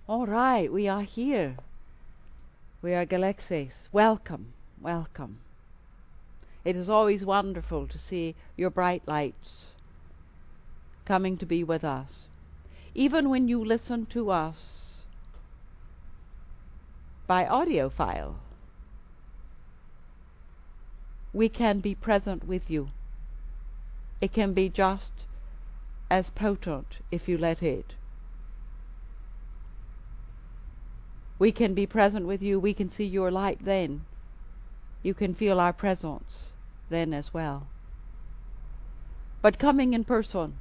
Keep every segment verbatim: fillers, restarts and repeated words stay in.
All right, we are here. We are Galaxis. Welcome, welcome. It is always wonderful to see your bright lights coming to be with us. Even when you listen to us by audio file, we can be present with you. It can be just as potent if you let it. We can be present with you. We can see your light then. You can feel our presence then as well. But coming in person,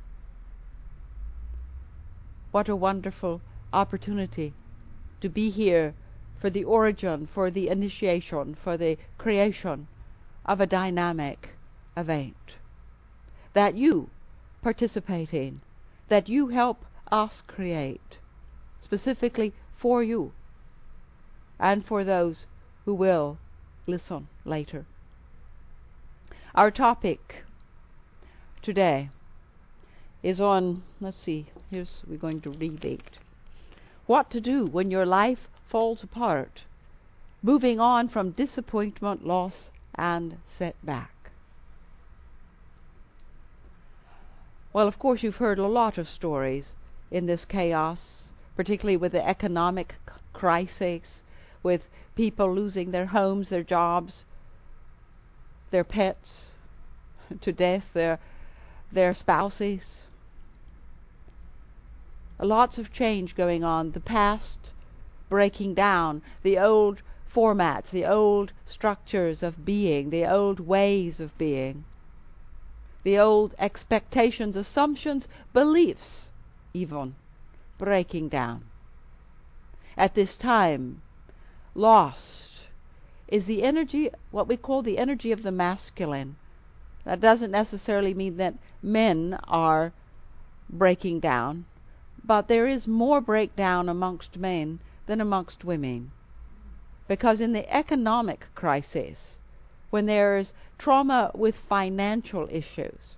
what a wonderful opportunity to be here for the origin, for the initiation, for the creation of a dynamic event that you participate in, that you help us create, specifically for you and for those who will listen later. Our topic today is on, let's see, here's, we're going to read it. What to do when your life falls apart, moving on from disappointment, loss, and setback. Well, of course, you've heard a lot of stories in this chaos, particularly with the economic c- crisis, with people losing their homes, their jobs, their pets to death, their their spouses. Lots of change going on. The past breaking down, the old formats, the old structures of being, the old ways of being, the old expectations, assumptions, beliefs, even breaking down. At this time, lost is the energy, what we call the energy of the masculine. That doesn't necessarily mean that men are breaking down, but there is more breakdown amongst men than amongst women. Because in the economic crisis, when there is trauma with financial issues,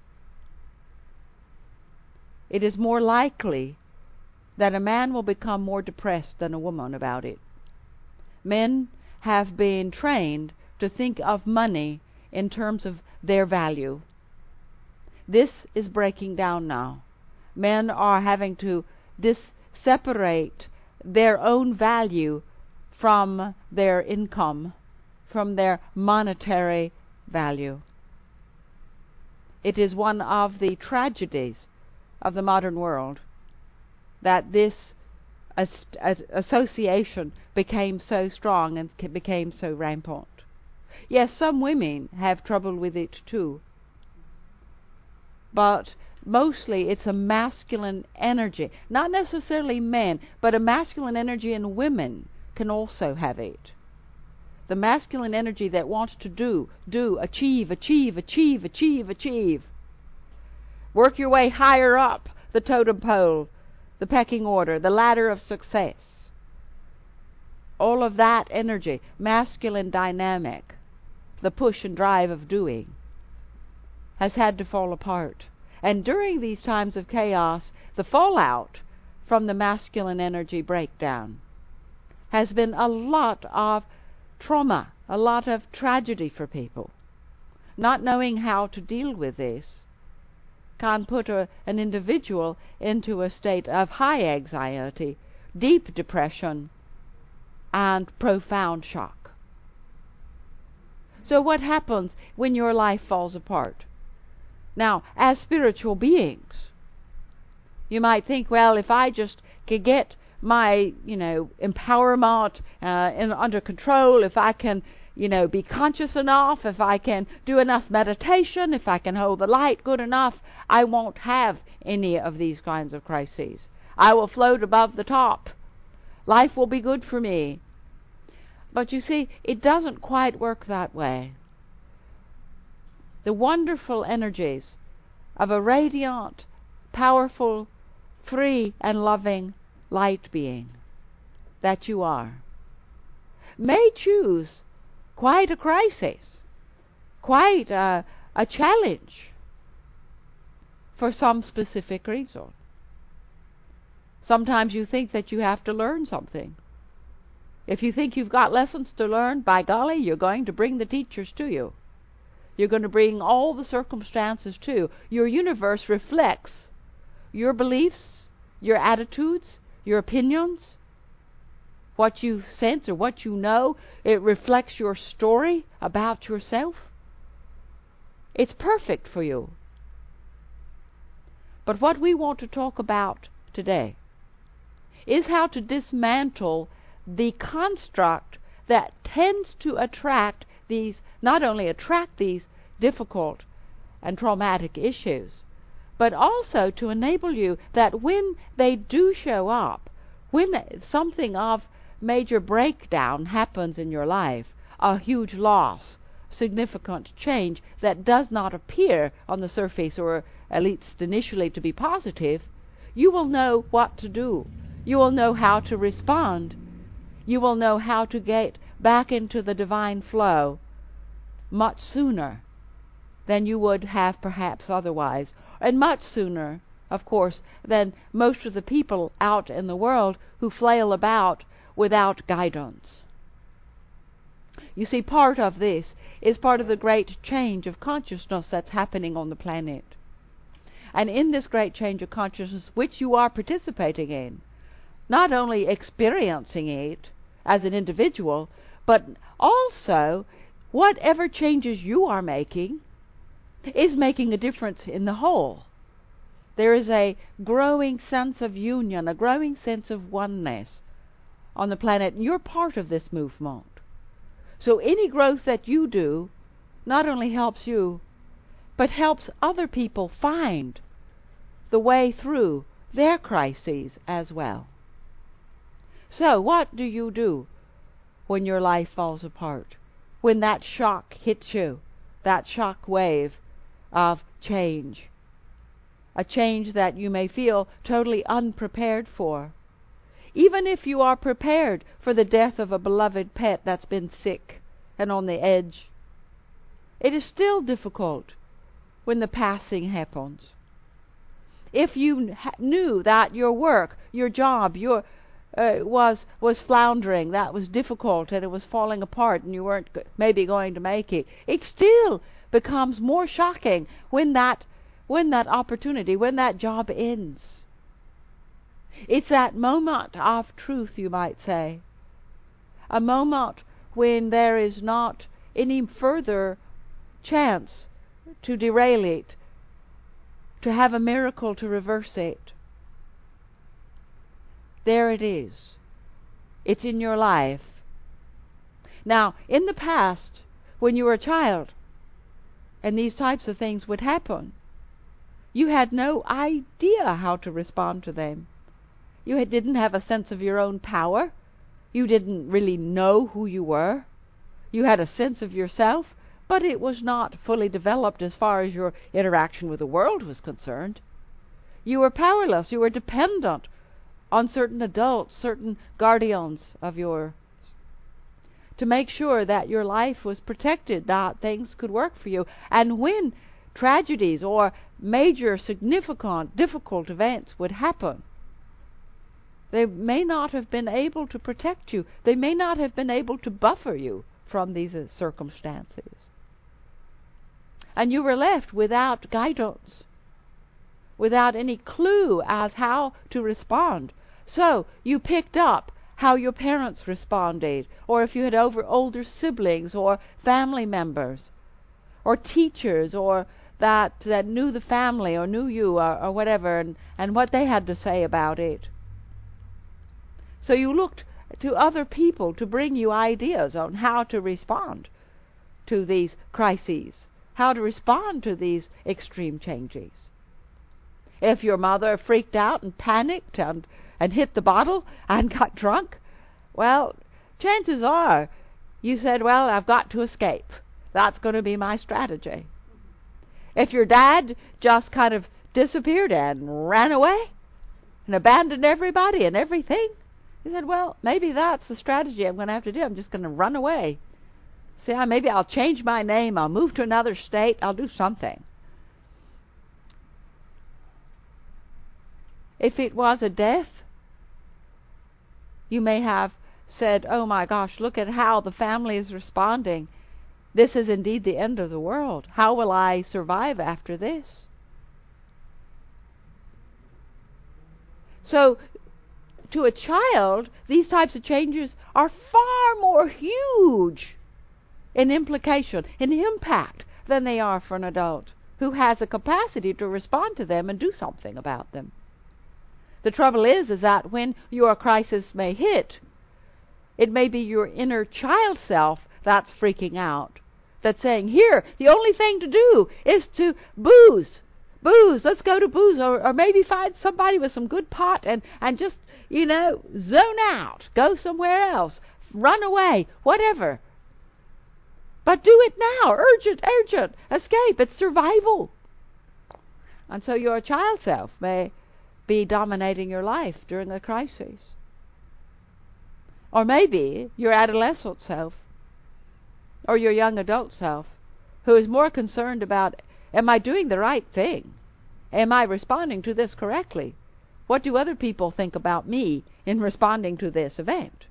it is more likely that a man will become more depressed than a woman about it. Men have been trained to think of money in terms of their value. This is breaking down now. Men are having to dis- separate their own value from their income, from their monetary value. It is one of the tragedies of the modern world that this as- as association became so strong and c- became so rampant. Yes, some women have trouble with it too, but mostly it's a masculine energy. Not necessarily men, but a masculine energy in women can also have it. The masculine energy that wants to do, do, achieve, achieve, achieve, achieve, achieve. Work your way higher up the totem pole, the pecking order, the ladder of success. All of that energy, masculine dynamic, the push and drive of doing, has had to fall apart. And during these times of chaos, the fallout from the masculine energy breakdown has been a lot of trauma, a lot of tragedy for people. Not knowing how to deal with this can put a, an individual into a state of high anxiety, deep depression, and profound shock. So what happens when your life falls apart? Now, as spiritual beings, you might think, well, if I just could get my, you know, empowerment uh, in, under control, if I can, you know, be conscious enough, if I can do enough meditation, if I can hold the light good enough, I won't have any of these kinds of crises. I will float above the top. Life will be good for me. But you see, it doesn't quite work that way. The wonderful energies of a radiant, powerful, free and loving light being that you are may choose quite a crisis, quite a, a challenge for some specific reason. Sometimes you think that you have to learn something. If you think you've got lessons to learn, by golly, you're going to bring the teachers to you. You're going to bring all the circumstances to you. Your universe reflects your beliefs, your attitudes, your opinions, what you sense or what you know. It reflects your story about yourself. It's perfect for you. But what we want to talk about today is how to dismantle the construct that tends to attract these, not only attract these difficult and traumatic issues, but also to enable you that when they do show up, when something of major breakdown happens in your life, a huge loss, significant change that does not appear on the surface or at least initially to be positive, you will know what to do. You will know how to respond. You will know how to get back into the divine flow much sooner than you would have perhaps otherwise, and much sooner, of course, than most of the people out in the world who flail about without guidance. You see, part of this is part of the great change of consciousness that's happening on the planet. And in this great change of consciousness, which you are participating in, not only experiencing it as an individual, but also whatever changes you are making is making a difference in the whole. There is a growing sense of union, a growing sense of oneness on the planet, and you're part of this movement. So any growth that you do not only helps you, but helps other people find the way through their crises as well. So what do you do when your life falls apart? When that shock hits you, that shock wave of change, a change that you may feel totally unprepared for. Even if you are prepared for the death of a beloved pet that's been sick and on the edge, it is still difficult when the passing happens. If you ha- knew that your work, your job, your uh, was was floundering, that was difficult, and it was falling apart, and you weren't g- maybe going to make it, it still becomes more shocking when that when that opportunity, when that job ends. It's that moment of truth, you might say, a moment when there is not any further chance to derail it, to have a miracle to reverse it. There it is. It's in your life. Now, in the past, when you were a child, and these types of things would happen, you had no idea how to respond to them. You had, didn't have a sense of your own power. You didn't really know who you were. You had a sense of yourself, but it was not fully developed as far as your interaction with the world was concerned. You were powerless. You were dependent on certain adults, certain guardians of yours, to make sure that your life was protected, that things could work for you. And when tragedies or major, significant, difficult events would happen, they may not have been able to protect you. They may not have been able to buffer you from these uh, circumstances. And you were left without guidance, without any clue as how to respond. So you picked up how your parents responded, or if you had over older siblings or family members, or teachers, or that that knew the family or knew you, or, or whatever, and, and what they had to say about it. So you looked to other people to bring you ideas on how to respond to these crises, how to respond to these extreme changes. If your mother freaked out and panicked and, and hit the bottle and got drunk, well, chances are you said, well, I've got to escape. That's going to be my strategy. If your dad just kind of disappeared and ran away and abandoned everybody and everything, you said, well, maybe that's the strategy I'm going to have to do. I'm just going to run away. See, maybe I'll change my name. I'll move to another state. I'll do something. If it was a death, You may have said, oh my gosh, look at how the family is responding. This is indeed the end of the world. How will I survive after this? So, to a child, these types of changes are far more huge in implication, in impact, than they are for an adult who has a capacity to respond to them and do something about them. The trouble is, is that when your crisis may hit, it may be your inner child self that's freaking out, that's saying, here, the only thing to do is to booze. Booze, let's go to booze, or, or maybe find somebody with some good pot and, and just, you know, zone out. Go somewhere else. Run away. Whatever. But do it now. Urgent, urgent. Escape. It's survival. And so your child self may be dominating your life during a crisis. Or maybe your adolescent self, or your young adult self, who is more concerned about, am I doing the right thing? Am I responding to this correctly? What do other people think about me in responding to this event?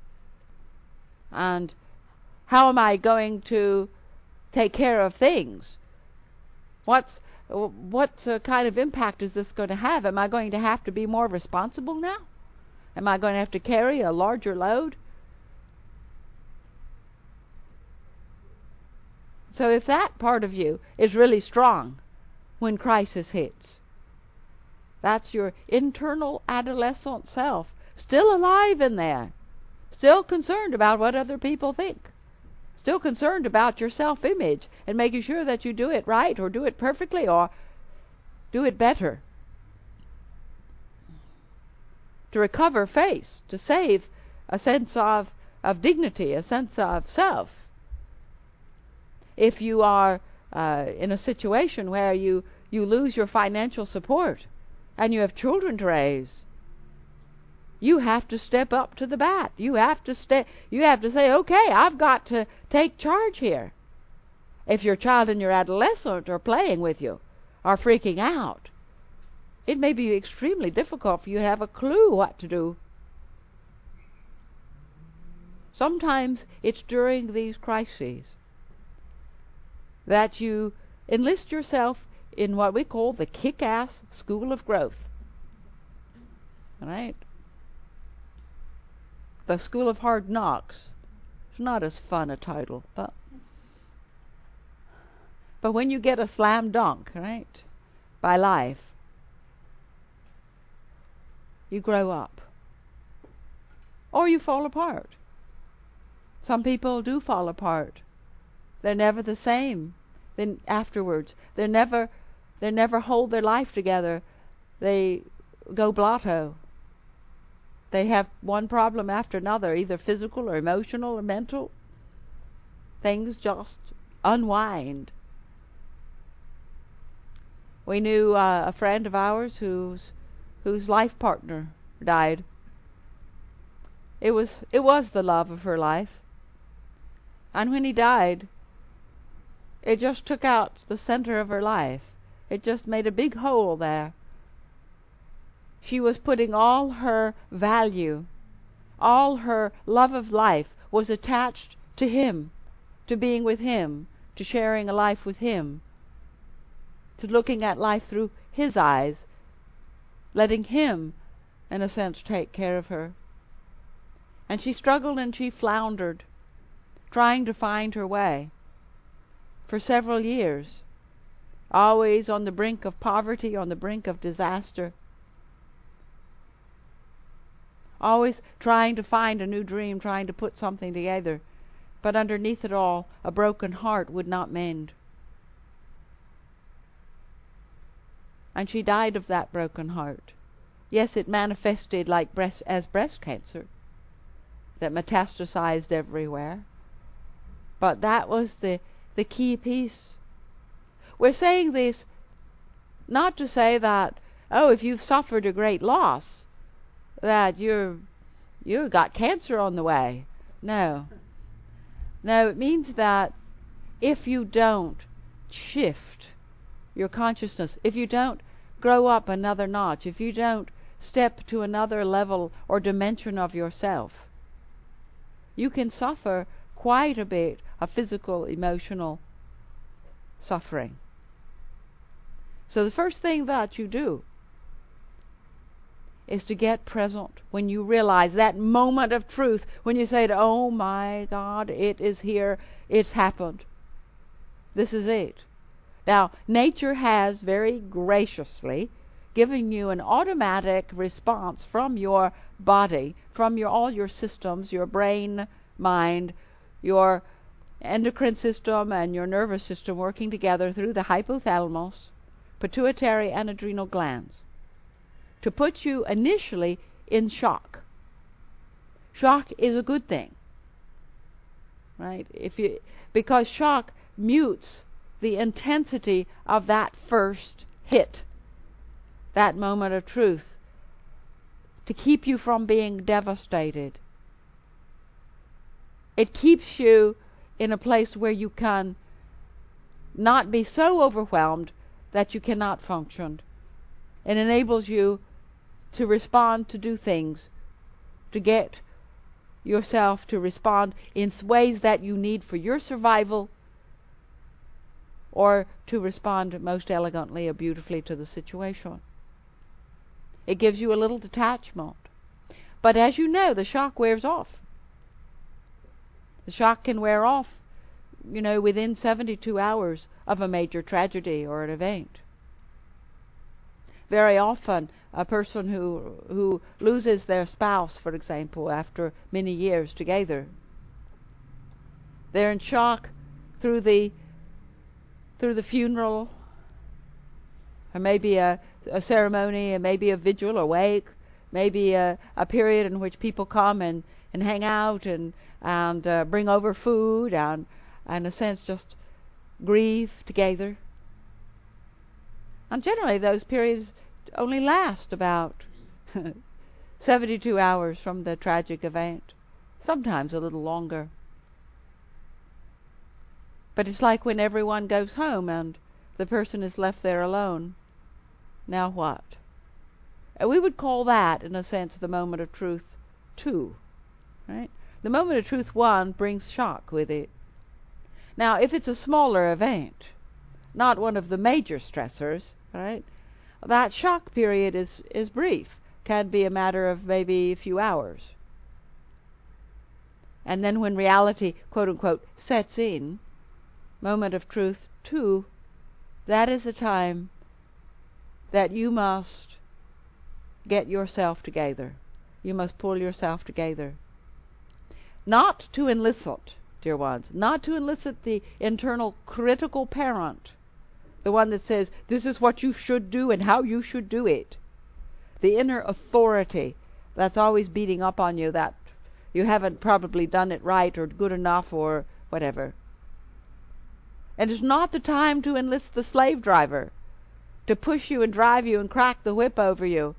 And how am I going to take care of things? What's what uh, kind of impact is this going to have? Am I going to have to be more responsible now? Am I going to have to carry a larger load? So if that part of you is really strong when crisis hits, that's your internal adolescent self, still alive in there, still concerned about what other people think, still concerned about your self-image and making sure that you do it right or do it perfectly or do it better. To recover face, to save a sense of, of dignity, a sense of self. If you are uh, in a situation where you, you lose your financial support and you have children to raise, you have to step up to the bat. You have to stay, you have to say, okay, I've got to take charge here. If your child and your adolescent are playing with you, are freaking out, it may be extremely difficult for you to have a clue what to do. Sometimes it's during these crises that you enlist yourself in what we call the kick-ass school of growth. All right? The School of Hard Knocks. It's not as fun a title, but but when you get a slam dunk, right, by life, you grow up. Or you fall apart. Some people do fall apart. They're never the same then afterwards. They never they never hold their life together. They go blotto. They have one problem after another, either physical or emotional or mental. Things just unwind. We knew uh, a friend of ours whose whose life partner died. It was it was the love of her life. And when he died, it just took out the center of her life. It just made a big hole there. She was putting all her value, all her love of life was attached to him, to being with him, to sharing a life with him, to looking at life through his eyes, letting him, in a sense, take care of her. And she struggled and she floundered, trying to find her way for several years, always on the brink of poverty, on the brink of disaster, always trying to find a new dream, trying to put something together, but underneath it all, a broken heart would not mend. And she died of that broken heart. Yes, it manifested like breast as breast cancer that metastasized everywhere. But that was the the key piece. We're saying this not to say that, oh, if you've suffered a great loss, that you're you've got cancer on the way. No. No, it means that if you don't shift your consciousness, if you don't grow up another notch, if you don't step to another level or dimension of yourself, you can suffer quite a bit of physical, emotional suffering. So the first thing that you do is to get present when you realize that moment of truth, when you say, oh my God, it is here, it's happened. This is it. Now, nature has very graciously given you an automatic response from your body, from your all your systems, your brain, mind, your endocrine system and your nervous system working together through the hypothalamus, pituitary and adrenal glands, to put you initially in shock. Shock is a good thing, right? If you, because shock mutes the intensity of that first hit, that moment of truth, to keep you from being devastated. It keeps you in a place where you can not be so overwhelmed that you cannot function. It enables you to respond, to do things, to get yourself to respond in ways that you need for your survival, or to respond most elegantly or beautifully to the situation. It gives you a little detachment. But as you know, the shock wears off. The shock can wear off, you know, within seventy-two hours of a major tragedy or an event. Very often, a person who who loses their spouse, for example, after many years together, they're in shock through the through the funeral, or maybe a, a ceremony, or maybe a vigil or wake, maybe a, a period in which people come and, and hang out and and uh, bring over food and, and, in a sense, just grieve together. And generally, those periods only last about seventy-two hours from the tragic event, sometimes a little longer. But it's like when everyone goes home and the person is left there alone. Now what? And we would call that, in a sense, the moment of truth two, right? The moment of truth one brings shock with it. Now, if it's a smaller event, not one of the major stressors, right, that shock period is, is brief, can be a matter of maybe a few hours. And then when reality, quote-unquote, sets in, moment of truth two, that is the time that you must get yourself together. You must pull yourself together. Not to elicit, dear ones, not to elicit the internal critical parent, the one that says, this is what you should do and how you should do it. The inner authority that's always beating up on you that you haven't probably done it right or good enough or whatever. And it's not the time to enlist the slave driver to push you and drive you and crack the whip over you.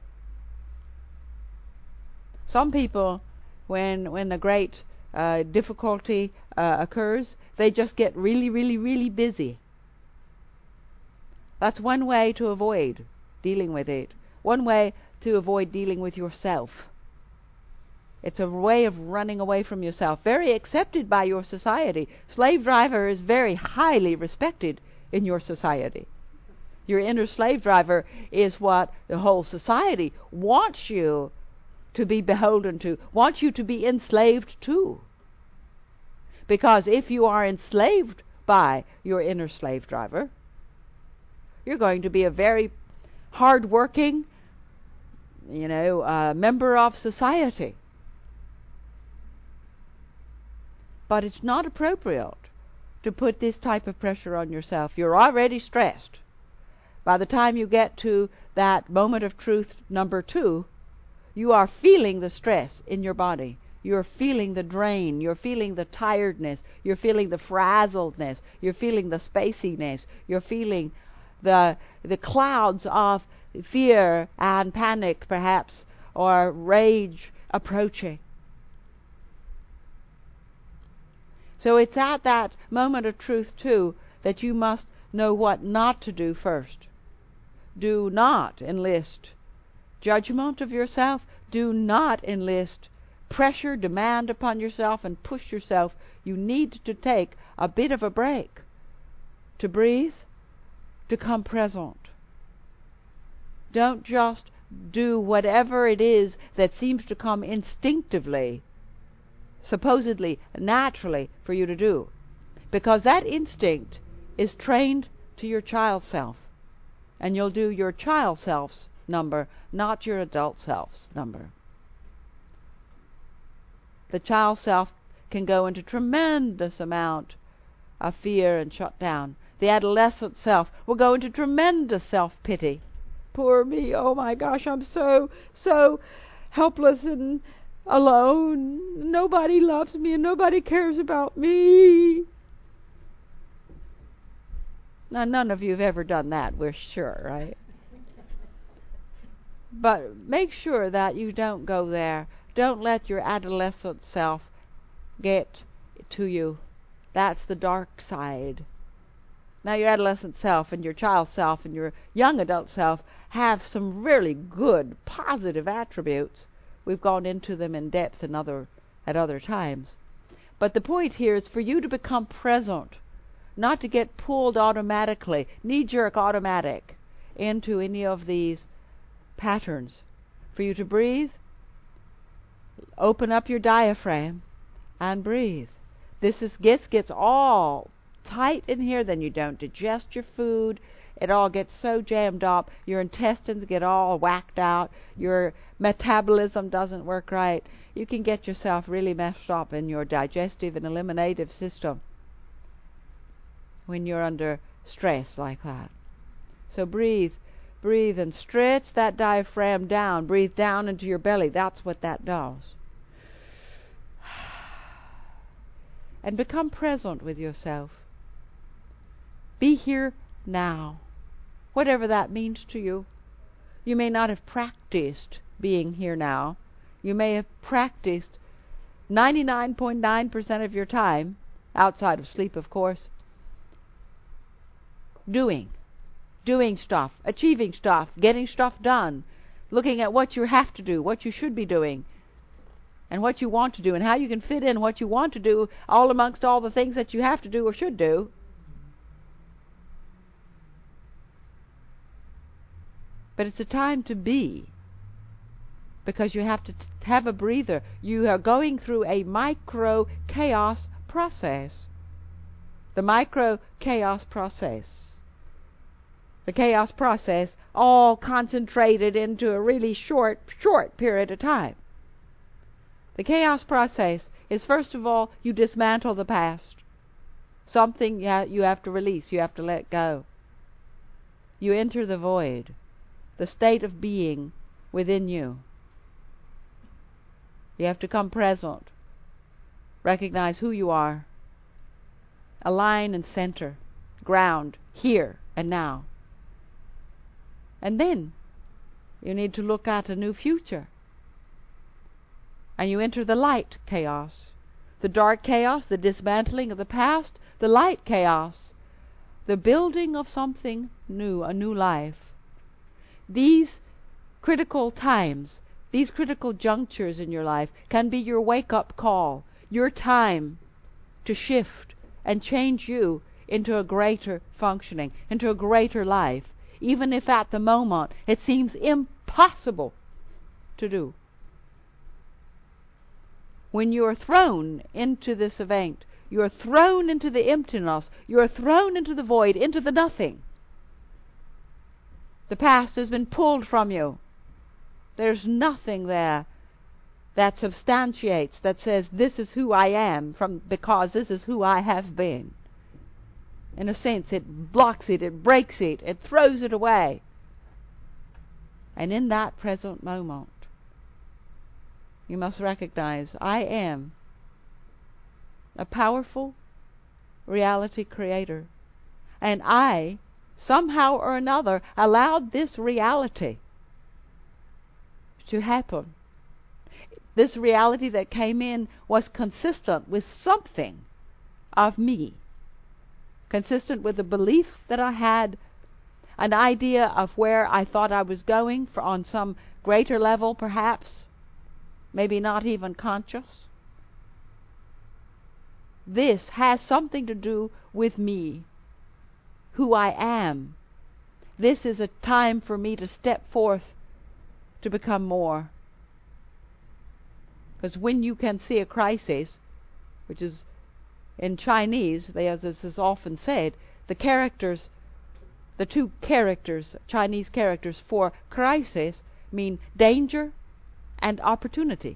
Some people, when when a great uh, difficulty uh, occurs, they just get really, really, really busy. That's one way to avoid dealing with it. One way to avoid dealing with yourself. It's a way of running away from yourself. Very accepted by your society. Slave driver is very highly respected in your society. Your inner slave driver is what the whole society wants you to be beholden to, wants you to be enslaved to. Because if you are enslaved by your inner slave driver, you're going to be a very hard-working, you know, uh, member of society. But it's not appropriate to put this type of pressure on yourself. You're already stressed. By the time you get to that moment of truth number two, you are feeling the stress in your body. You're feeling the drain. You're feeling the tiredness. You're feeling the frazzledness. You're feeling the spaciness. You're feeling the the clouds of fear and panic, perhaps, or rage approaching. So it's at that moment of truth, too, that you must know what not to do first. Do not enlist judgment of yourself. Do not enlist pressure, demand upon yourself, and push yourself. You need to take a bit of a break, to breathe, to come present. Don't just do whatever it is that seems to come instinctively, supposedly naturally for you to do, because that instinct is trained to your child self, and you'll do your child self's number, not your adult self's number. The child self can go into tremendous amount of fear and shut down. The adolescent self will go into tremendous self-pity. Poor me, oh my gosh, I'm so, so helpless and alone. Nobody loves me and nobody cares about me. Now, none of you have ever done that, we're sure, right? But make sure that you don't go there. Don't let your adolescent self get to you. That's the dark side. Now, your adolescent self and your child self and your young adult self have some really good, positive attributes. We've gone into them in depth in other, at other times. But the point here is for you to become present, not to get pulled automatically, knee-jerk automatic, into any of these patterns. For you to breathe, open up your diaphragm, and breathe. This is gets gets all tight in here, then you don't digest your food. It all gets so jammed up. Your intestines get all whacked out. Your metabolism doesn't work right. You can get yourself really messed up in your digestive and eliminative system when you're under stress like that. So breathe, breathe and stretch that diaphragm down. Breathe down into your belly. That's what that does. And become present with yourself. Be here now, whatever that means to you. You may not have practiced being here now. You may have practiced ninety-nine point nine percent of your time, outside of sleep, of course, doing, doing stuff, achieving stuff, getting stuff done, looking at what you have to do, what you should be doing, and what you want to do, and how you can fit in what you want to do all amongst all the things that you have to do or should do. But it's a time to be, because you have to t- have a breather. You are going through a micro chaos process. The micro chaos process. The chaos process all concentrated into a really short, short period of time. The chaos process is, first of all, you dismantle the past. Something you, ha- you have to release, you have to let go. You enter the void, the state of being within you. You have to come present. Recognize who you are. Align and center. Ground, here and now. And then you need to look at a new future. And you enter the light chaos. The dark chaos, the dismantling of the past, the light chaos, the building of something new, a new life. These critical times, these critical junctures in your life can be your wake-up call, your time to shift and change you into a greater functioning, into a greater life, even if at the moment it seems impossible to do. When you are thrown into this event, you are thrown into the emptiness, you are thrown into the void, into the nothing. The past has been pulled from you. There's nothing there that substantiates, that says, this is who I am, from because this is who I have been. In a sense, it blocks it, it breaks it, it throws it away. And in that present moment, you must recognize, I am a powerful reality creator. And I, somehow or another, allowed this reality to happen. This reality that came in was consistent with something of me. Consistent with a belief that I had, an idea of where I thought I was going for on some greater level perhaps, maybe not even conscious. This has something to do with me, who I am. This is a time for me to step forth to become more. Because when you can see a crisis, which is in Chinese, as this is often said, the characters, the two characters, Chinese characters for crisis, mean danger and opportunity.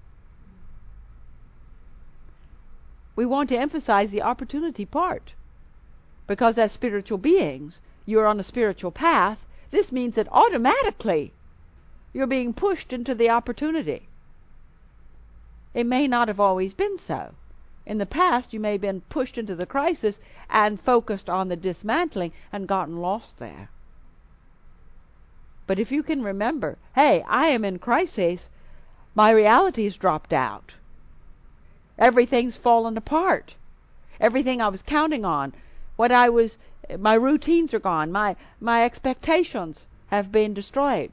We want to emphasize the opportunity part, because as spiritual beings, you're on a spiritual path. This means that automatically you're being pushed into the opportunity. It may not have always been so. In the past, you may have been pushed into the crisis and focused on the dismantling and gotten lost there. But if you can remember, hey, I am in crisis, my reality's dropped out. Everything's fallen apart. Everything I was counting on, what I was, my routines are gone. My, my expectations have been destroyed.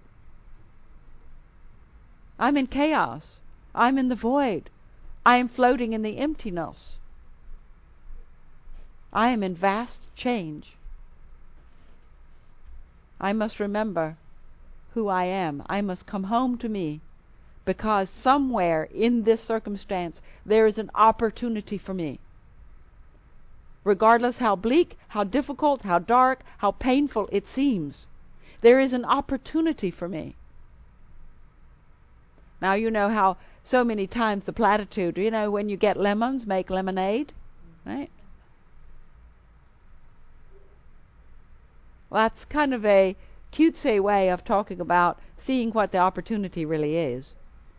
I'm in chaos. I'm in the void. I am floating in the emptiness. I am in vast change. I must remember who I am. I must come home to me, because somewhere in this circumstance there is an opportunity for me. Regardless how bleak, how difficult, how dark, how painful it seems, there is an opportunity for me. Now you know how so many times the platitude, you know, when you get lemons, make lemonade, right? Well, that's kind of a cutesy way of talking about seeing what the opportunity really is.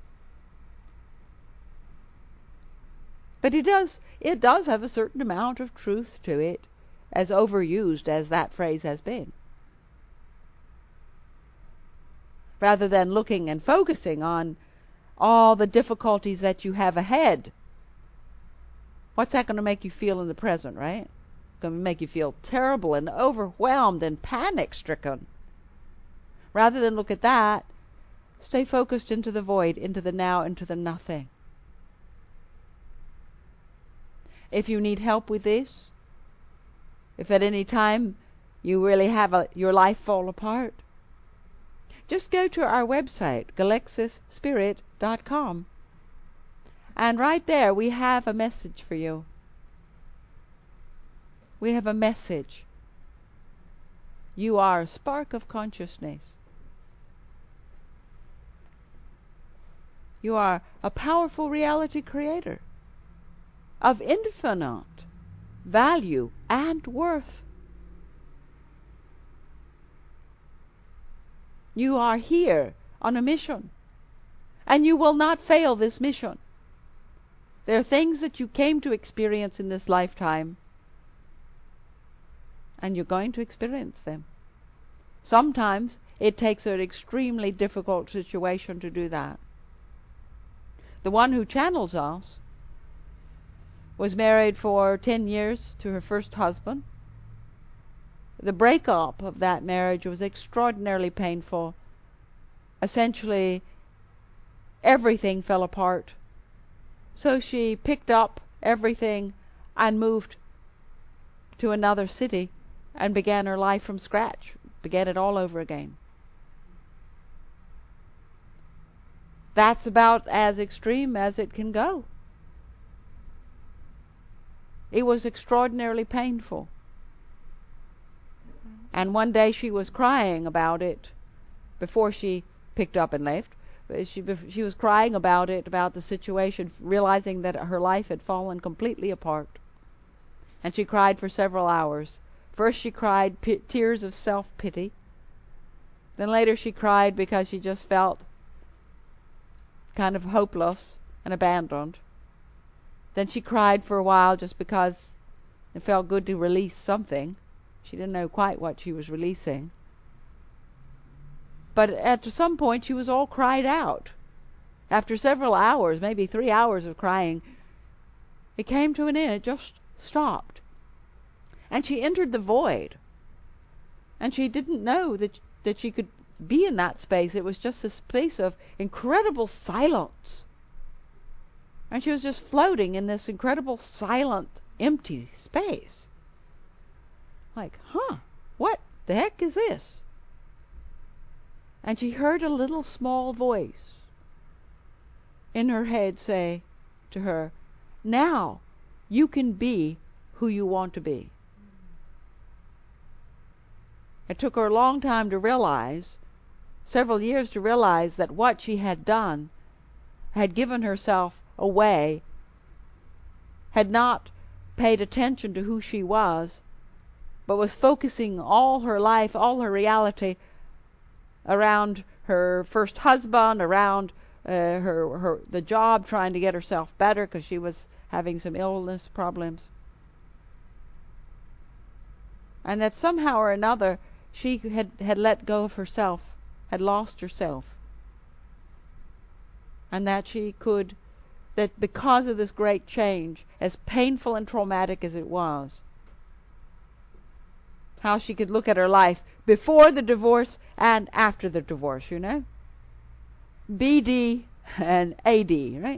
But it does, it does have a certain amount of truth to it, as overused as that phrase has been. Rather than looking and focusing on all the difficulties that you have ahead, what's that going to make you feel in the present, right? It's going to make you feel terrible and overwhelmed and panic-stricken. Rather than look at that, stay focused into the void, into the now, into the nothing. If you need help with this, if at any time you really have a, your life fall apart, just go to our website, galexis spirit dot com, and right there we have a message for you. We have a message. You are a spark of consciousness. You are a powerful reality creator of infinite value and worth. You are here on a mission, and you will not fail this mission. There are things that you came to experience in this lifetime, and you're going to experience them. Sometimes it takes an extremely difficult situation to do that. The one who channels us was married for ten years to her first husband. The breakup of that marriage was extraordinarily painful. Essentially, everything fell apart. So she picked up everything and moved to another city and began her life from scratch, began it all over again. That's about as extreme as it can go. It was extraordinarily painful. And one day she was crying about it before she picked up and left. She, she was crying about it, about the situation, realizing that her life had fallen completely apart. And she cried for several hours. First she cried p- tears of self-pity. Then later she cried because she just felt kind of hopeless and abandoned. Then she cried for a while just because it felt good to release something. She didn't know quite what she was releasing. But at some point she was all cried out. After several hours, maybe three hours of crying, it came to an end. It just stopped. And she entered the void. And she didn't know that that she could be in that space. It was just this place of incredible silence. And she was just floating in this incredible silent, empty space. Like, huh, what the heck is this? And she heard a little small voice in her head say to her, now you can be who you want to be. It took her a long time to realize, several years to realize, that what she had done had given herself away, had not paid attention to who she was, but was focusing all her life, all her reality around her first husband, around uh, her, her the job, trying to get herself better because she was having some illness problems. And that somehow or another she had, had let go of herself, had lost herself. And that she could, that because of this great change, as painful and traumatic as it was, how she could look at her life before the divorce and after the divorce, you know? B D and A D, right?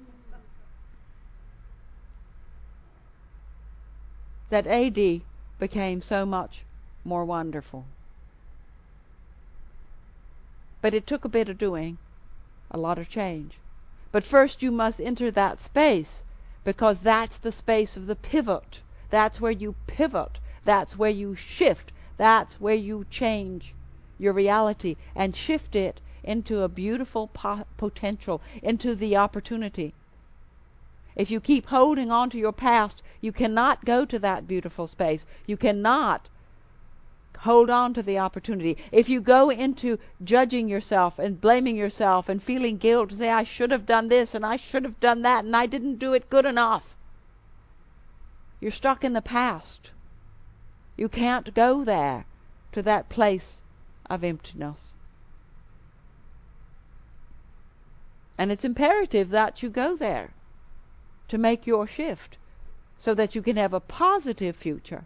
That A D became so much more wonderful. But it took a bit of doing, a lot of change. But first you must enter that space, because that's the space of the pivot. That's where you pivot. That's where you shift. That's where you change your reality and shift it into a beautiful po- potential, into the opportunity. If you keep holding on to your past, you cannot go to that beautiful space. You cannot hold on to the opportunity. If you go into judging yourself and blaming yourself and feeling guilt, say, I should have done this and I should have done that and I didn't do it good enough, you're stuck in the past. You can't go there, to that place of emptiness. And it's imperative that you go there to make your shift so that you can have a positive future.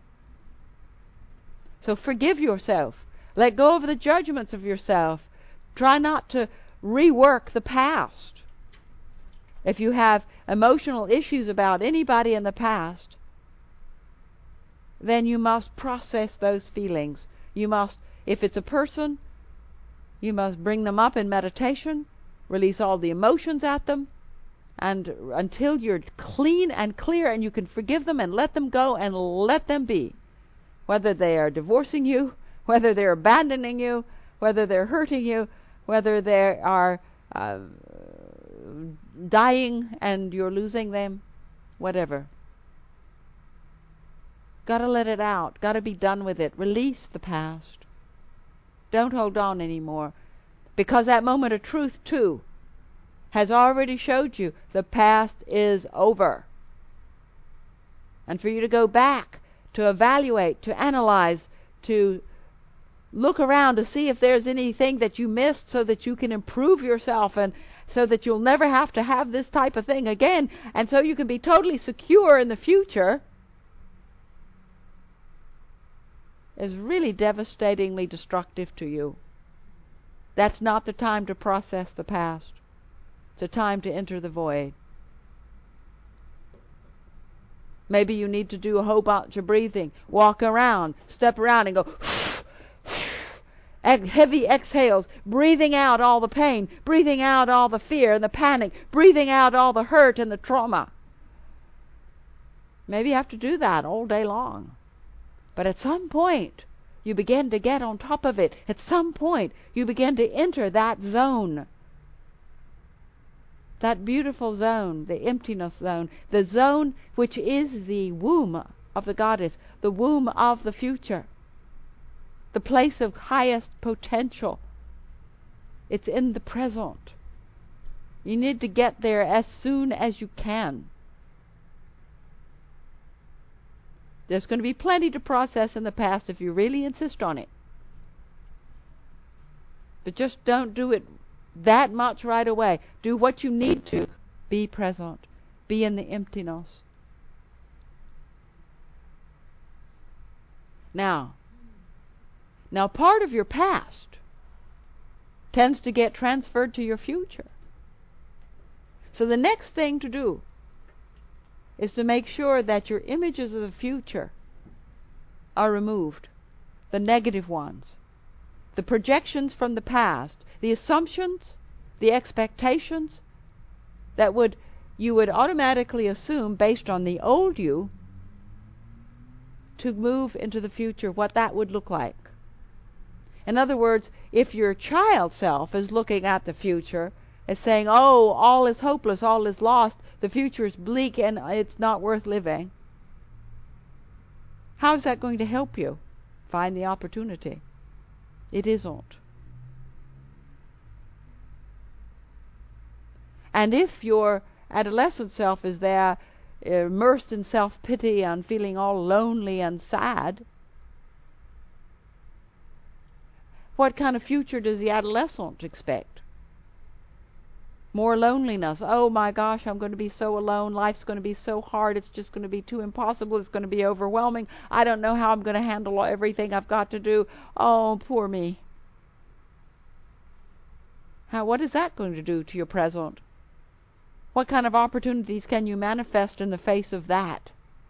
So forgive yourself. Let go of the judgments of yourself. Try not to rework the past. If you have emotional issues about anybody in the past, then you must process those feelings. You must, if it's a person, you must bring them up in meditation, release all the emotions at them, and until you're clean and clear and you can forgive them and let them go and let them be. Whether they are divorcing you, whether they're abandoning you, whether they're hurting you, whether they are uh, dying and you're losing them, whatever. Got to let it out. Got to be done with it. Release the past. Don't hold on anymore. Because that moment of truth, too, has already showed you the past is over. And for you to go back, to evaluate, to analyze, to look around to see if there's anything that you missed so that you can improve yourself and so that you'll never have to have this type of thing again, and so you can be totally secure in the future, is really devastatingly destructive to you. That's not the time to process the past. It's a time to enter the void. Maybe you need to do a whole bunch of breathing. Walk around, step around and go heavy exhales, breathing out all the pain, breathing out all the fear and the panic, breathing out all the hurt and the trauma. Maybe you have to do that all day long. But at some point, you begin to get on top of it. At some point, you begin to enter that zone. That beautiful zone, the emptiness zone, the zone which is the womb of the goddess, the womb of the future, the place of highest potential. It's in the present. You need to get there as soon as you can. There's going to be plenty to process in the past if you really insist on it. But just don't do it that much right away. Do what you need to. Be present. Be in the emptiness. Now, now part of your past tends to get transferred to your future. So the next thing to do is to make sure that your images of the future are removed, the negative ones, the projections from the past, the assumptions, the expectations that would you would automatically assume based on the old you to move into the future, what that would look like. In other words, if your child self is looking at the future as saying, oh, all is hopeless, all is lost, the future is bleak and it's not worth living, how is that going to help you find the opportunity? It isn't. And if your adolescent self is there immersed in self-pity and feeling all lonely and sad, what kind of future does the adolescent expect? More loneliness. Oh my gosh, I'm going to be so alone. Life's going to be so hard. It's just going to be too impossible. It's going to be overwhelming. I don't know how I'm going to handle everything I've got to do. Oh, poor me. How, what is that going to do to your present? What kind of opportunities can you manifest in the face of that?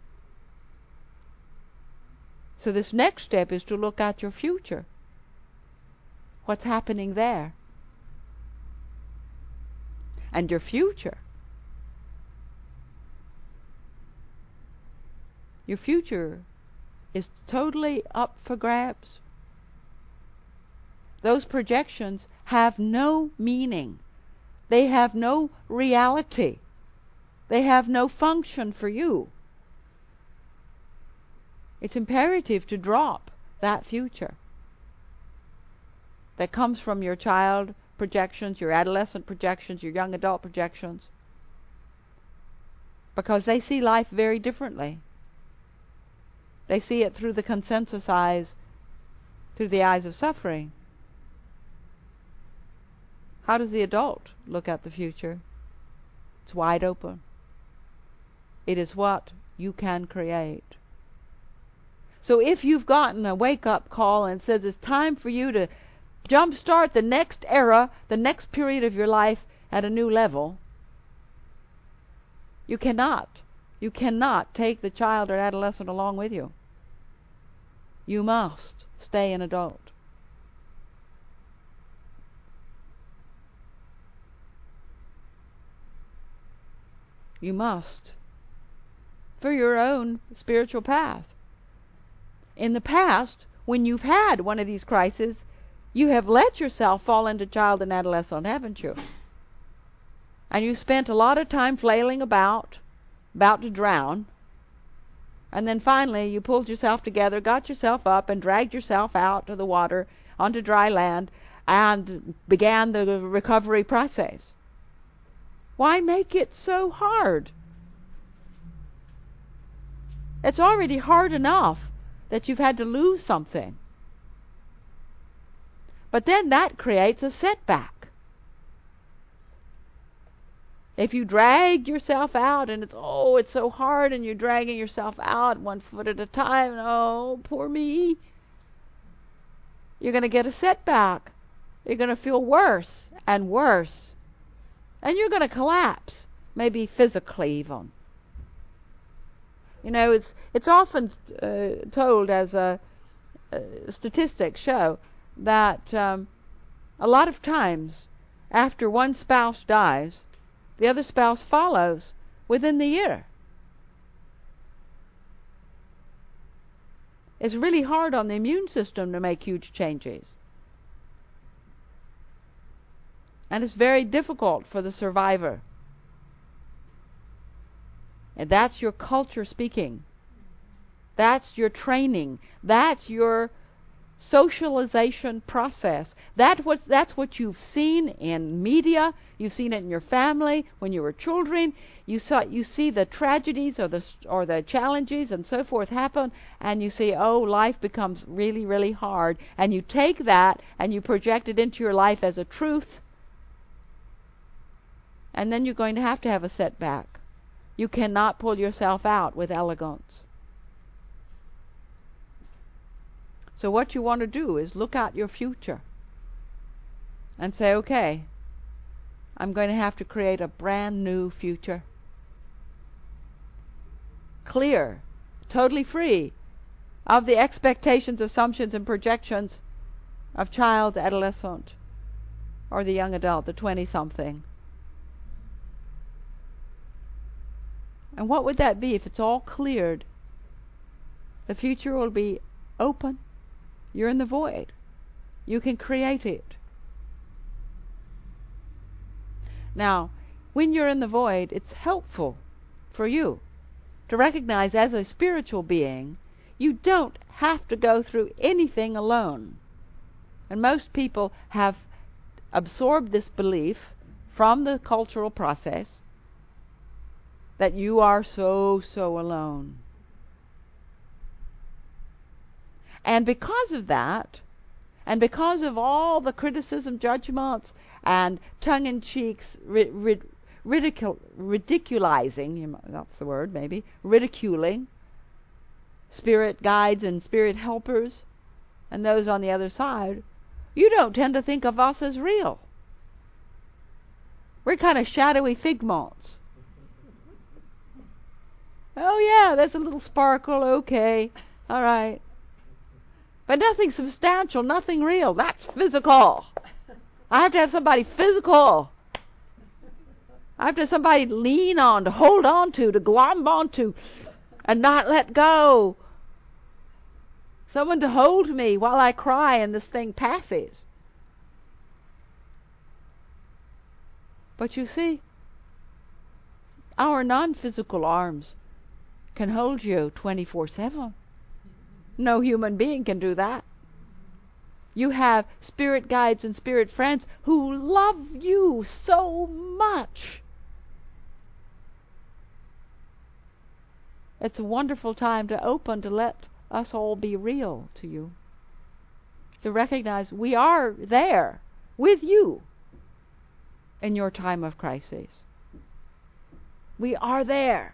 So this next step is to look at your future. What's happening there? And your future. Your future is totally up for grabs. Those projections have no meaning. They have no reality. They have no function for you. It's imperative to drop that future that comes from your child projections, your adolescent projections, your young adult projections, because they see life very differently. They see it through the consensus eyes, through the eyes of suffering. How does the adult look at the future? It's wide open. It is what you can create. So if you've gotten a wake-up call and says it's time for you to jumpstart the next era, the next period of your life at a new level, you cannot. You cannot take the child or adolescent along with you. You must stay an adult. You must. For your own spiritual path. In the past, when you've had one of these crises, you have let yourself fall into child and adolescent, haven't you? And you spent a lot of time flailing about, about to drown. And then finally you pulled yourself together, got yourself up, and dragged yourself out to the water, onto dry land, and began the recovery process. Why make it so hard? It's already hard enough that you've had to lose something. But then that creates a setback. If you drag yourself out and it's, oh, it's so hard, and you're dragging yourself out one foot at a time, and oh, poor me, you're going to get a setback. You're going to feel worse and worse. And you're going to collapse, maybe physically even. You know, it's it's often uh, told as a, a statistics show that um, a lot of times after one spouse dies, the other spouse follows within the year. It's really hard on the immune system to make huge changes. And it's very difficult for the survivor. And that's your culture speaking. That's your training. That's your socialization process. That was, that's what you've seen in media. You've seen it in your family when you were children. You saw, you see the tragedies or the or the challenges and so forth happen, and you see, oh, life becomes really, really hard. And you take that and you project it into your life as a truth. And then you're going to have to have a setback. You cannot pull yourself out with elegance. So what you want to do is look at your future. and say, okay, I'm going to have to create a brand new future. Clear, totally free of the expectations, assumptions, and projections of child, the adolescent, or the young adult, the twenty-something. And what would that be if it's all cleared? The future will be open. You're in the void. You can create it. Now, when you're in the void, it's helpful for you to recognize as a spiritual being, you don't have to go through anything alone. And most people have absorbed this belief from the cultural process that you are so, so alone. And because of that, and because of all the criticism, judgments, and tongue-in-cheek ri- ri- ridicul- ridiculizing, you might, that's the word maybe, ridiculing spirit guides and spirit helpers and those on the other side, you don't tend to think of us as real. We're kind of shadowy figments. Oh yeah, there's a little sparkle, okay, all right. But nothing substantial, nothing real. That's physical. I have to have somebody physical. I have to have somebody to lean on, to hold on to, to glom on to, and not let go. Someone to hold me while I cry and this thing passes. But you see, our non-physical arms can hold you twenty-four seven. No human being can do that. You have spirit guides and spirit friends who love you so much. It's a wonderful time to open, to let us all be real to you. To recognize we are there with you in your time of crisis. We are there.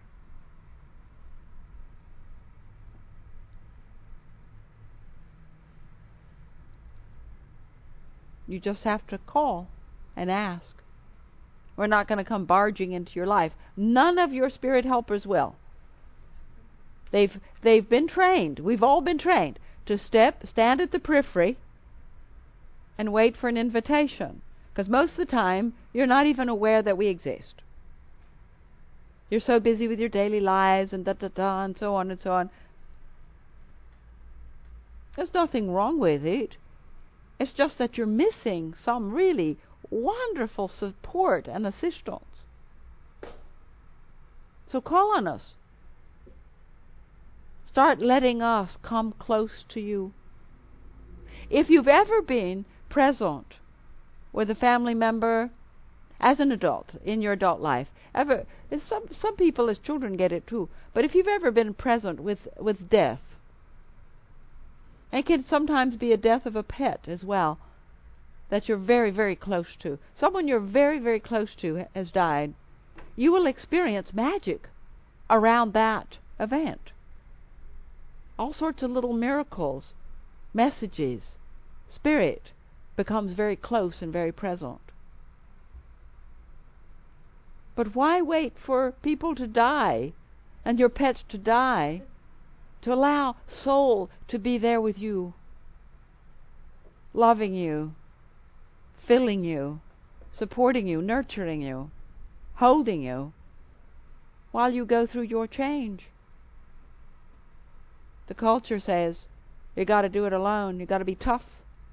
You just have to call and ask. We're not going to come barging into your life. None of your spirit helpers will. They've they've been trained. We've all been trained to step, stand at the periphery, and wait for an invitation. Because most of the time, you're not even aware that we exist. You're so busy with your daily lives and da da da and so on and so on. There's nothing wrong with it. It's just that you're missing some really wonderful support and assistance. So call on us. Start letting us come close to you. If you've ever been present with a family member as an adult in your adult life, ever some some people as children get it too, but if you've ever been present with, with death, it can sometimes be a death of a pet as well, that you're very, very close to. Someone you're very, very close to has died. You will experience magic around that event. All sorts of little miracles, messages. Spirit becomes very close and very present. But why wait for people to die and your pets to die to allow soul to be there with you, loving you, filling you, supporting you, nurturing you, holding you, while you go through your change? The culture says, you got to do it alone, you got to be tough.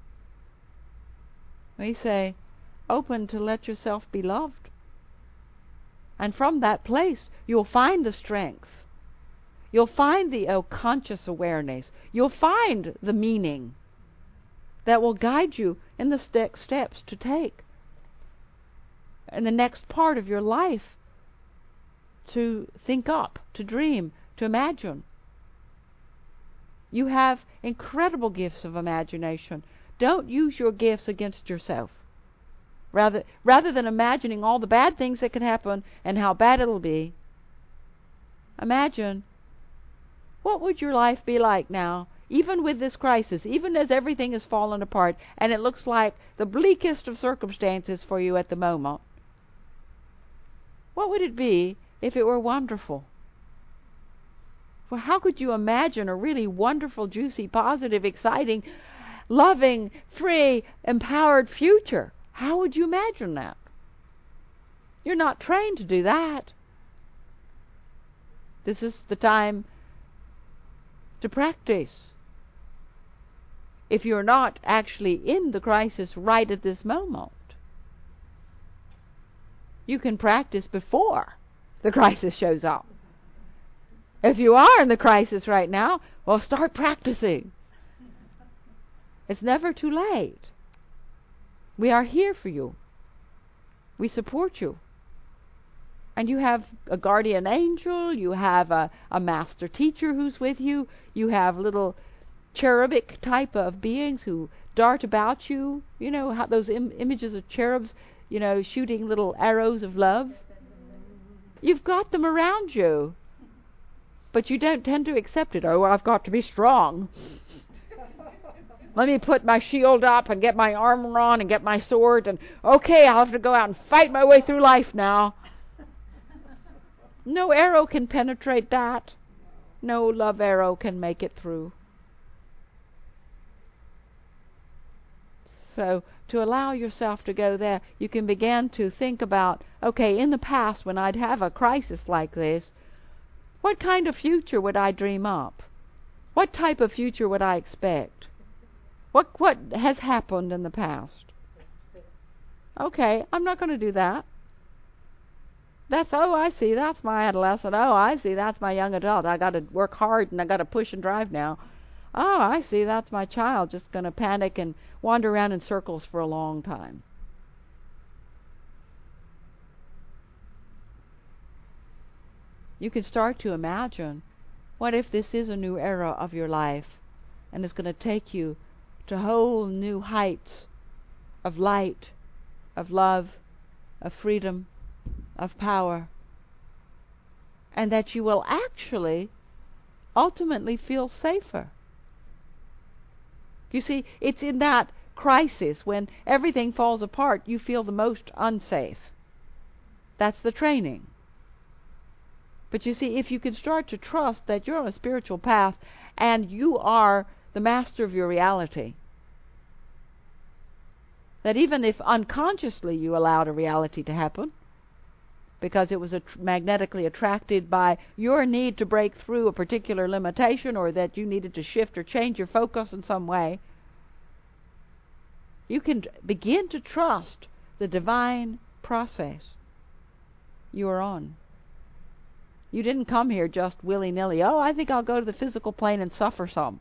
We say, open to let yourself be loved. And from that place, you'll find the strength. You'll find the oh, conscious awareness. You'll find the meaning that will guide you in the st- steps to take in the next part of your life, to think up, to dream, to imagine. You have incredible gifts of imagination. Don't use your gifts against yourself. Rather, rather than imagining all the bad things that can happen and how bad it'll be, imagine, what would your life be like now even with this crisis, even as everything is fallen apart, and it looks like the bleakest of circumstances for you at the moment, what would it be if it were wonderful? Well, how could you imagine a really wonderful, juicy, positive, exciting, loving, free, empowered future? How would you imagine that? You're not trained to do that. This is the time to practice. If you're not actually in the crisis right at this moment, you can practice before the crisis shows up. If you are in the crisis right now, well, start practicing. It's never too late. We are here for you. We support you. And you have a guardian angel, you have a, a master teacher who's with you, you have little cherubic type of beings who dart about you. You know, how those Im- images of cherubs, you know, shooting little arrows of love. You've got them around you. But you don't tend to accept it. Oh, I've got to be strong. Let me put my shield up and get my armor on and get my sword, and okay, I'll have to go out and fight my way through life now. No arrow can penetrate that. No love arrow can make it through. So to allow yourself to go there, you can begin to think about, okay, in the past when I'd have a crisis like this, what kind of future would I dream up? What type of future would I expect? What what has happened in the past? Okay, I'm not going to do that. That's, oh, I see, that's my adolescent. Oh, I see, that's my young adult. I got to work hard and I got to push and drive now. Oh, I see, that's my child just going to panic and wander around in circles for a long time. You can start to imagine, what if this is a new era of your life and it's going to take you to whole new heights of light, of love, of freedom, of power, and that you will actually ultimately feel safer. You see, it's in that crisis when everything falls apart you feel the most unsafe. That's the training. But you see, if you can start to trust that you're on a spiritual path and you are the master of your reality, that even if unconsciously you allowed a reality to happen, because it was att- magnetically attracted by your need to break through a particular limitation, or that you needed to shift or change your focus in some way, you can begin to trust the divine process you are on. You didn't come here just willy-nilly. Oh, I think I'll go to the physical plane and suffer some.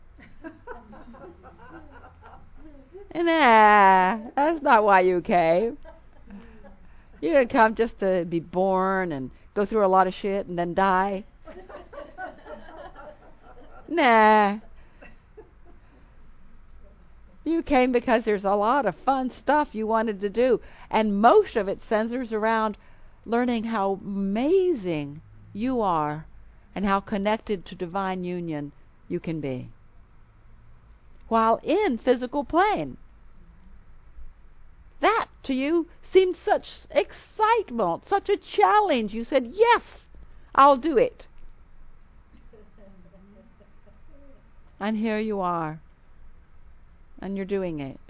Nah, that's not why you came. You didn't come just to be born and go through a lot of shit and then die. Nah. You came because there's a lot of fun stuff you wanted to do. And most of it centers around learning how amazing you are and how connected to divine union you can be while in physical plane. That to you seemed such excitement, such a challenge. You said, yes, I'll do it. And here you are, and you're doing it.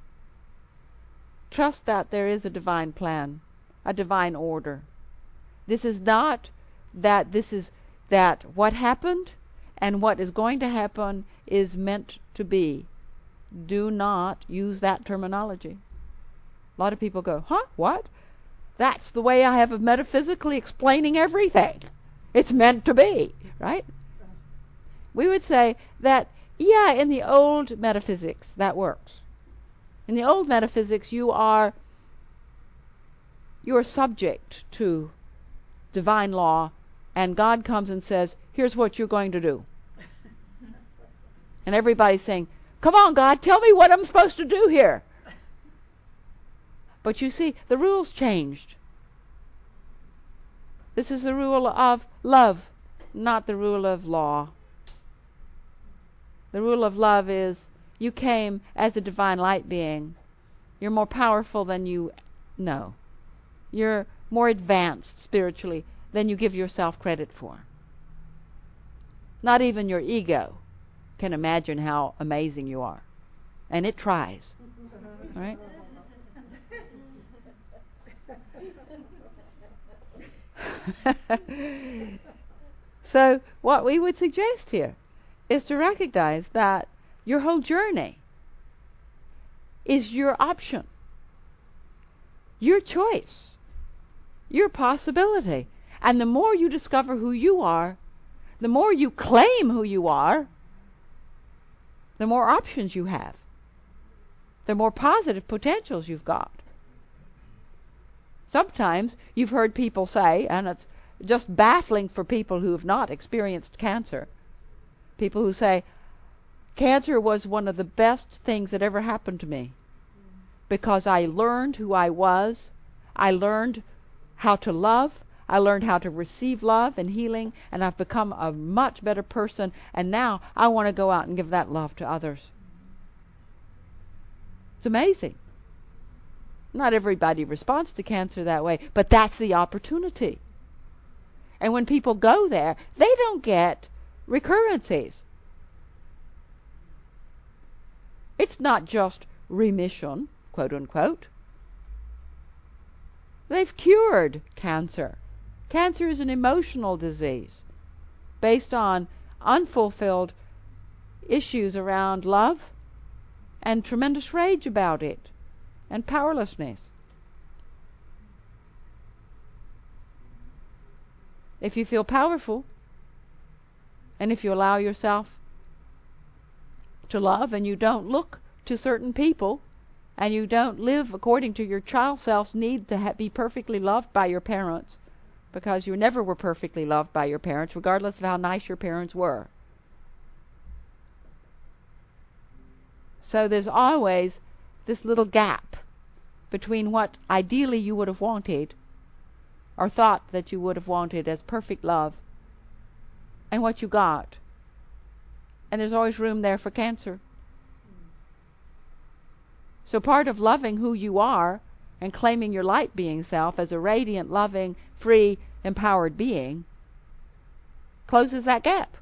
Trust that there is a divine plan, a divine order. This is not that this is that what happened and what is going to happen is meant to be. Do not use that terminology. A lot of people go, huh, what? That's the way I have of metaphysically explaining everything. It's meant to be, right? We would say that, yeah, in the old metaphysics, that works. In the old metaphysics, you are you are subject to divine law, and God comes and says, here's what you're going to do. And everybody's saying, come on, God, tell me what I'm supposed to do here. But you see, the rules changed. This is the rule of love, not the rule of law. The rule of love is you came as a divine light being. You're more powerful than you know. You're more advanced spiritually than you give yourself credit for. Not even your ego can imagine how amazing you are. And it tries. Right? So what we would suggest here is to recognize that your whole journey is your option, your choice, your possibility. And the more you discover who you are, the more you claim who you are, the more options you have, the more positive potentials you've got. Sometimes you've heard people say, and it's just baffling for people who have not experienced cancer, people who say, cancer was one of the best things that ever happened to me because I learned who I was, I learned how to love, I learned how to receive love and healing, and I've become a much better person, and now I want to go out and give that love to others. It's amazing. Not everybody responds to cancer that way, but that's the opportunity. And when people go there, they don't get recurrences. It's not just remission, quote unquote. They've cured cancer. Cancer is an emotional disease based on unfulfilled issues around love and tremendous rage about it and powerlessness. If you feel powerful, and if you allow yourself to love, and you don't look to certain people, and you don't live according to your child self's need to ha- be perfectly loved by your parents, because you never were perfectly loved by your parents, regardless of how nice your parents were. So there's always this little gap between what ideally you would have wanted or thought that you would have wanted as perfect love and what you got. And there's always room there for cancer. So part of loving who you are and claiming your light being self as a radiant, loving, free, empowered being closes that gap.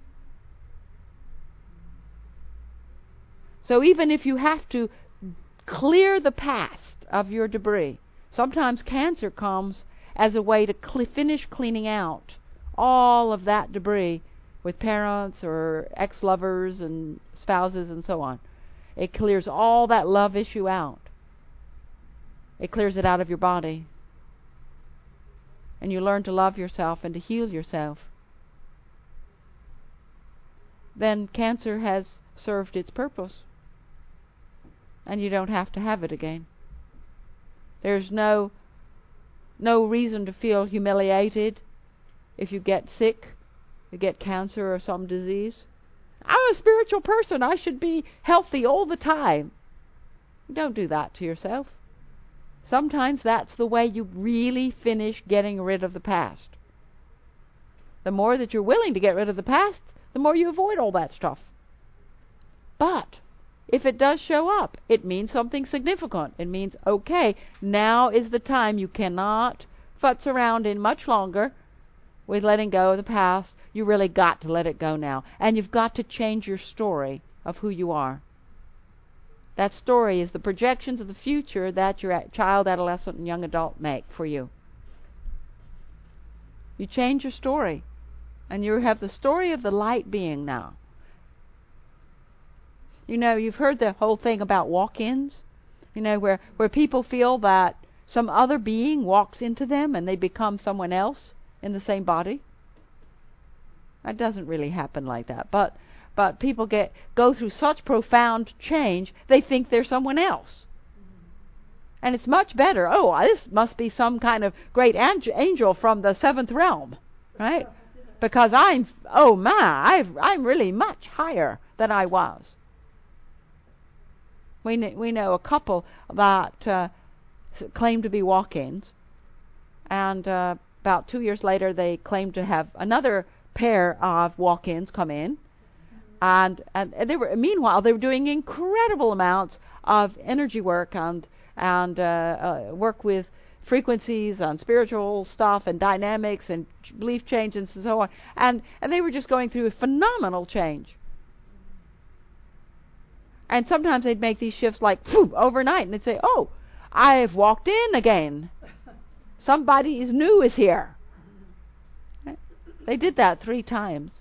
So even if you have to clear the past of your debris, sometimes cancer comes as a way to cl- finish cleaning out all of that debris with parents or ex-lovers and spouses and so on. It clears all that love issue out. It clears it out of your body. And you learn to love yourself and to heal yourself. Then cancer has served its purpose. And you don't have to have it again. There's no no reason to feel humiliated if you get sick, you get cancer or some disease. I'm a spiritual person. I should be healthy all the time. Don't do that to yourself. Sometimes that's the way you really finish getting rid of the past. The more that you're willing to get rid of the past, the more you avoid all that stuff. But if it does show up, it means something significant. It means, okay, now is the time. You cannot futz around in much longer with letting go of the past. You really got to let it go now. And you've got to change your story of who you are. That story is the projections of the future that your child, adolescent, and young adult make for you. You change your story. And you have the story of the light being now. You know, you've heard the whole thing about walk-ins. You know, where, where people feel that some other being walks into them and they become someone else in the same body. That doesn't really happen like that. But but people get go through such profound change, they think they're someone else. And it's much better. Oh, this must be some kind of great angel from the seventh realm, right? Because I'm, oh my, I've, I'm really much higher than I was. We kn- we know a couple that uh, claim to be walk-ins, and uh, about two years later they claim to have another pair of walk-ins come in, And, and they were, meanwhile, they were doing incredible amounts of energy work and and uh, uh, work with frequencies on spiritual stuff and dynamics and ch- belief changes and so on. And and they were just going through a phenomenal change. And sometimes they'd make these shifts like phew, overnight, and they'd say, "Oh, I've walked in again. Somebody is new is here." They did that three times.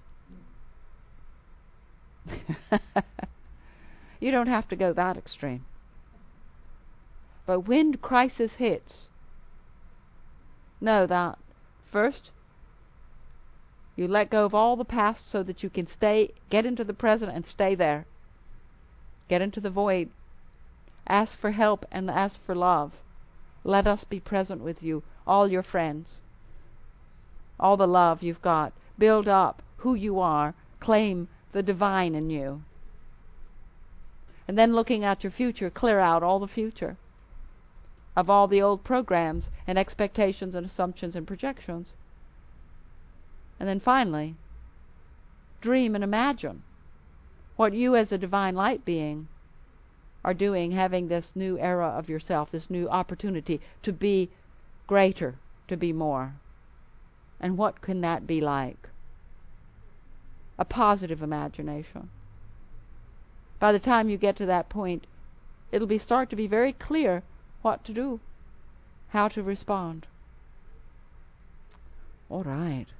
You don't have to go that extreme. But when crisis hits, know that first you let go of all the past so that you can stay, get into the present and stay there. Get into the void. Ask for help and ask for love. Let us be present with you, all your friends, all the love you've got. Build up who you are. Claim the divine in you. And then looking at your future, clear out all the future of all the old programs and expectations and assumptions and projections. And then finally, dream and imagine what you as a divine light being are doing, having this new era of yourself, this new opportunity to be greater, to be more. And what can that be like? A positive imagination. By the time you get to that point, it'll be start to be very clear what to do, how to respond. All right.